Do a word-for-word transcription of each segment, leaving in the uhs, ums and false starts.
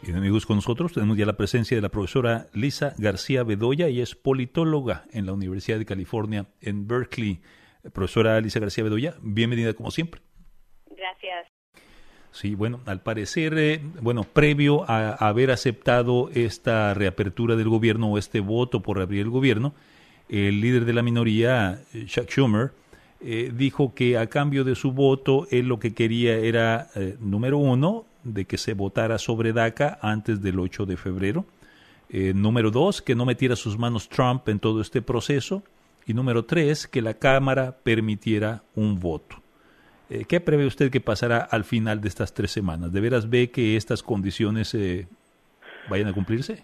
Y amigos, con nosotros tenemos ya la presencia de la profesora Lisa García Bedoya. Ella es politóloga en la Universidad de California en Berkeley. Profesora Lisa García Bedoya, bienvenida como siempre. Gracias. Sí, bueno, al parecer, eh, bueno, previo a, a haber aceptado esta reapertura del gobierno o este voto por abrir el gobierno, el líder de la minoría, Chuck Schumer, eh, dijo que a cambio de su voto, él lo que quería era, eh, número uno, de que se votara sobre DACA antes del ocho de febrero. Eh, número dos, que no metiera sus manos Trump en todo este proceso. Y número tres, que la Cámara permitiera un voto. Eh, ¿Qué prevé usted que pasará al final de estas tres semanas? ¿De veras ve que estas condiciones eh, vayan a cumplirse?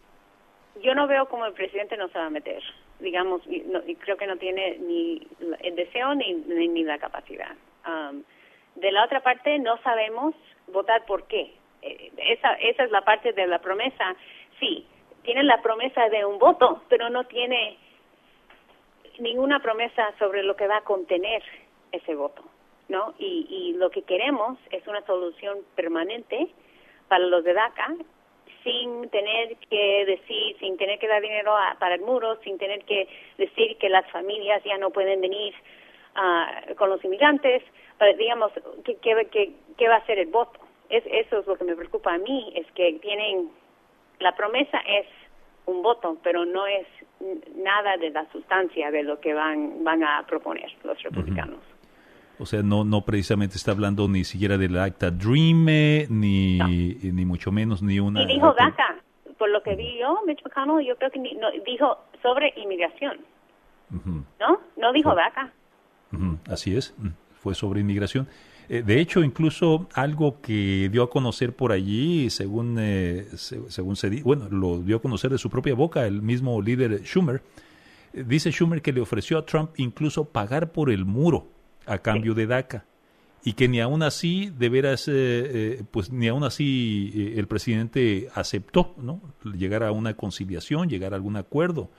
Yo no veo cómo el presidente no se va a meter, digamos, y, no, y creo que no tiene ni el deseo ni, ni, ni la capacidad. Um, de la otra parte, no sabemos votar por qué. Eh, esa, esa es la parte de la promesa. Sí, tiene la promesa de un voto, pero no tiene ninguna promesa sobre lo que va a contener ese voto, ¿no? Y, y lo que queremos es una solución permanente para los de DACA, sin tener que decir, sin tener que dar dinero a, para el muro, sin tener que decir que las familias ya no pueden venir uh, con los inmigrantes, para, digamos, ¿qué, qué, qué, qué va a ser el voto? Es, eso es lo que me preocupa a mí, es que tienen, la promesa es un voto, pero no es nada de la sustancia de lo que van, van a proponer los republicanos. Uh-huh. O sea, no no precisamente está hablando ni siquiera del Acta Dream, eh, ni, no. ni mucho menos, ni una... Y dijo DACA, por lo que vi yo, Mitch McConnell, yo creo que ni, no, dijo sobre inmigración, uh-huh. ¿no? No dijo Fue, DACA. Uh-huh. Así es, fue sobre inmigración. Eh, de hecho, incluso algo que dio a conocer por allí, según, eh, se, según se di, bueno, lo dio a conocer de su propia boca el mismo líder Schumer, eh, dice Schumer que le ofreció a Trump incluso pagar por el muro a cambio de DACA, y que ni aún así, de veras, eh, eh, pues ni aún así eh, el presidente aceptó, ¿no? Llegar a una conciliación, llegar a algún acuerdo.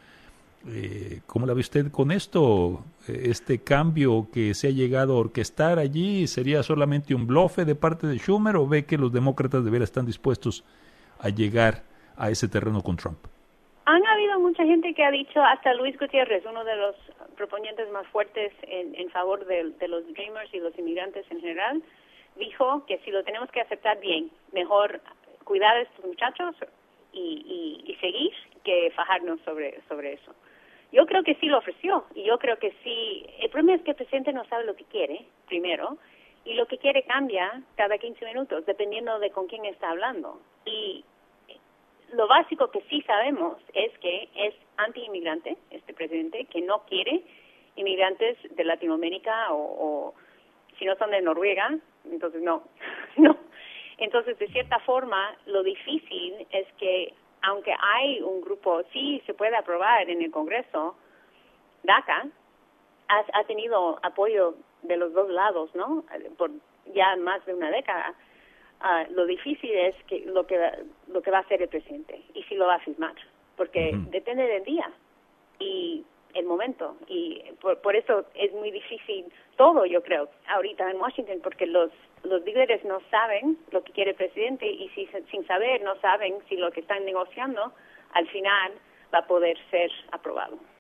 Eh, ¿Cómo la ve usted con esto? ¿Este cambio que se ha llegado a orquestar allí sería solamente un bluff de parte de Schumer, o ve que los demócratas de veras están dispuestos a llegar a ese terreno con Trump? Han habido mucha gente que ha dicho, hasta Luis Gutiérrez, uno de los proponientes más fuertes en, en favor de, de los Dreamers y los inmigrantes en general, dijo que si lo tenemos que aceptar bien, mejor cuidar a estos muchachos y, y, y seguir que fajarnos sobre, sobre eso. Yo creo que sí lo ofreció, y yo creo que sí. El problema es que el presidente no sabe lo que quiere, primero, y lo que quiere cambia cada quince minutos, dependiendo de con quién está hablando. Y lo básico que sí sabemos es que es anti-inmigrante, este presidente, que no quiere inmigrantes de Latinoamérica o, o si no son de Noruega, entonces no, no. Entonces, de cierta forma, lo difícil es que, aunque hay un grupo, sí se puede aprobar en el Congreso, DACA ha, ha tenido apoyo de los dos lados, ¿no? Por ya más de una década. Uh, lo difícil es que lo que lo que va a hacer el presidente y si lo va a firmar, porque uh-huh. depende del día y el momento, y por, por eso es muy difícil todo, yo creo, ahorita en Washington, porque los los líderes no saben lo que quiere el presidente, y si sin saber no saben si lo que están negociando al final va a poder ser aprobado.